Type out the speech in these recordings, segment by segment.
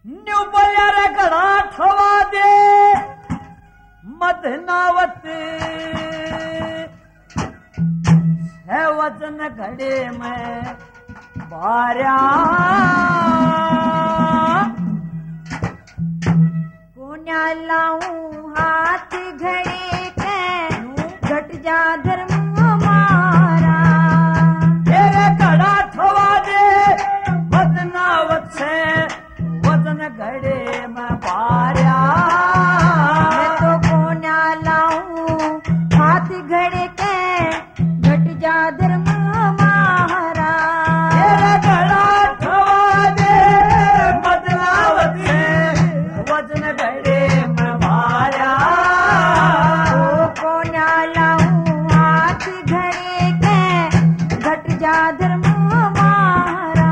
new बोलिया रे घड़ा ठवा दे मदनावत है वजन घड़े में बार्या कोन्या लाऊं हाथ घड़े के घट जा धर्म हमारा तेरे घड़ा ठवा दे मदनावत से वजन घड़े में बार्या मैं तो कोन्या लाऊं हाथ घड़े के घट जा धर्म हमारा तेरे घड़ा ठवा दे मदनावत से वजन घड़े में बार्या कोन्या लाऊं हाथ घड़े के घट जा धर्म हमारा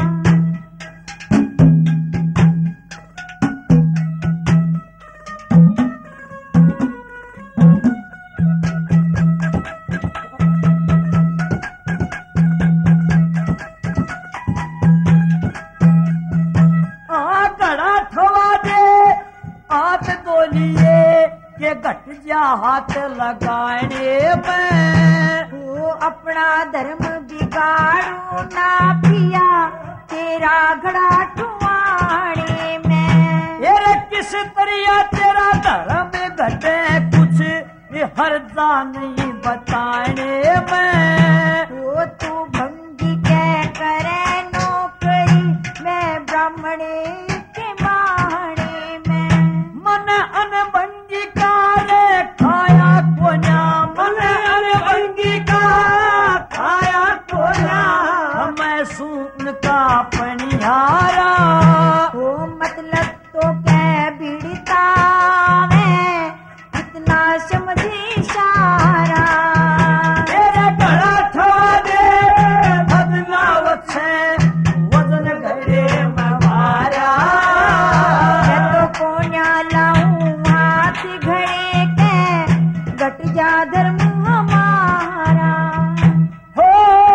घड़ा ठवा दे हाथ तोलिए के घट जा हाथ लगाने में वो अपना धर्म बिगाड़ू ना पिया तेरा घड़ा ठुआने में तेरे किस तरिया तेरा धर्म घटे कुछ हर जा नहीं बताने में वो तू भंगी के करे नौकरी मैं ब्राह्मणे के माणे में मन अनभंगी का रे खाया कोन्या मन अनभंगी का खाया कोन्या मैं सुन का पनिहारा वो मतलब तो क्या बीड़ता में इतना समझी सारा तेरे घड़ा ठवा दे बदनावत से वजन घड़े में मारा मैं तो कोन्या लाऊं हाथ घड़े के घट जा धर्म हमारा हो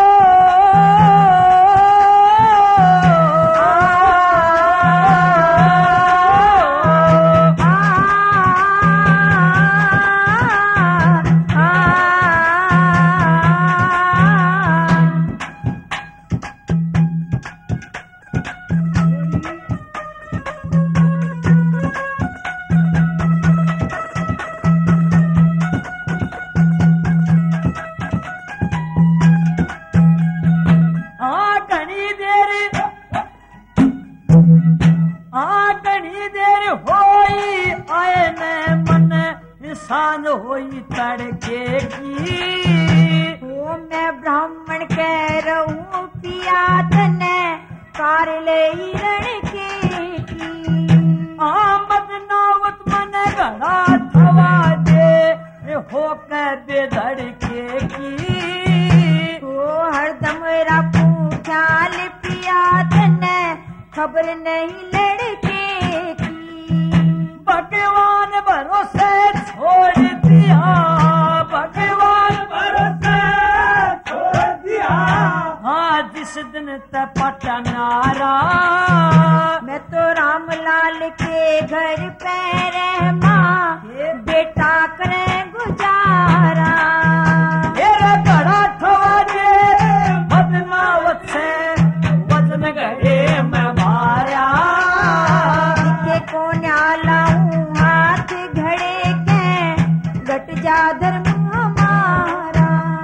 घनी देर होई आए ने मन सांझ होई तड़के की वो मैं ब्राह्मण कह रहूं पिया तने कार ले रण की आमद नावत मन घड़ा थवा दे हो के बेधड़के की वो हरदम रखूं ख्याल पिया तने खबर नहीं लड़के की भगवान भरोसे छोड़ दिया भगवान भरोसे छोड़ दिया हाँ जिस दिन तपट नारा मैं तो रामलाल के घर पे रहमा बेटा करे गुजारा तेरा घड़ा ठवा दे बदनावत से वजन घड़े में मारा के कोन्या लाऊं हाथ घड़े के घट जा धर्म हमारा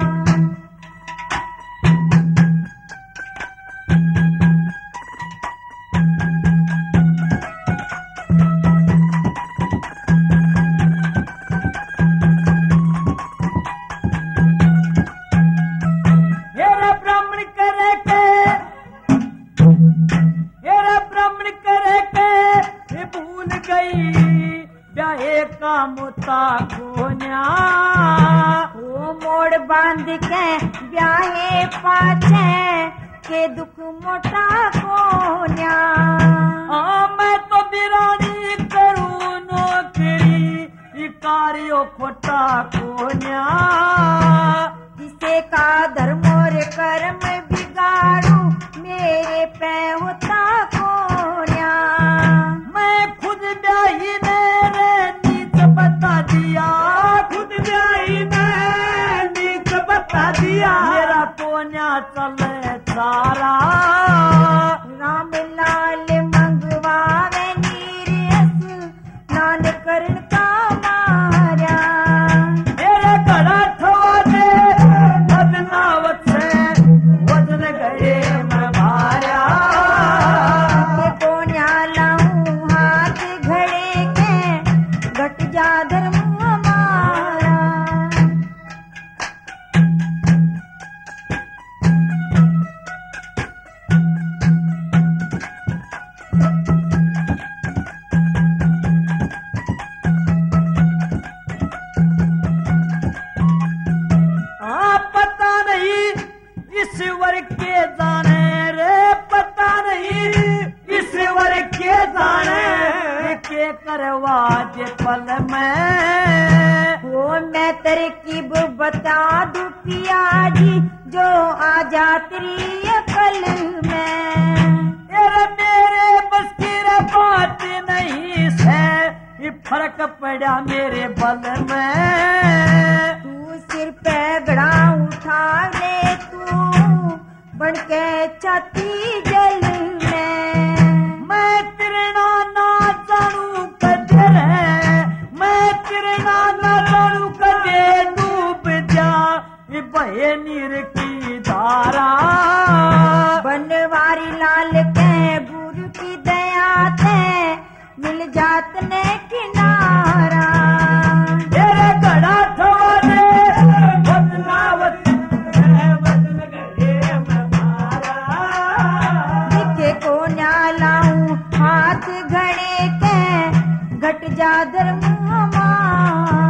तेरा ब्राह्मण करे के भूल गई ब्याहे का मुता कोन्या वो मोड़ बांध के ब्याहे पाछे के दुख मोटा कोन्या मैं तो बिरानी करूँ नौकरी कार्यो खोटा कोन्या जिसे का धर्म और कर्म बिगाड़ू मेरे पे होता कोन्या मेरा कोन्या चले सारा राम लाल मंगवावे नीरस नान करण का मारा मेरे घड़ा ठवा दे बदनावत से वजन गए मैं भारा कोन्या लाऊं हाथ घड़े के घट जा धर्म हमारा पता नहीं ईश्वर के जाने रे पता नहीं ईश्वर के जाने के करवा जे पल में वो मैं तरकीब बता दूं पिया जी जो आ जा तेरी अकल में तेरे मेरे बस की रे बात नहीं से ये फर्क पड़ा मेरे बल में तू सिर पे गड़ा उठा ले तू बन के छाती जल में मैं तेरे ना जानू कदे मैं तेरे ना जानू कदे डूब जा ये बहे नीर की धारा बनवारी लाल के गुरु की दया से मिल जात ने किनारा तेरे घड़ा ठवा दे बदनावत वजन गए मैं मारा दिखे को न्यालाऊं हाथ घड़े के घट जा धर्म हमारा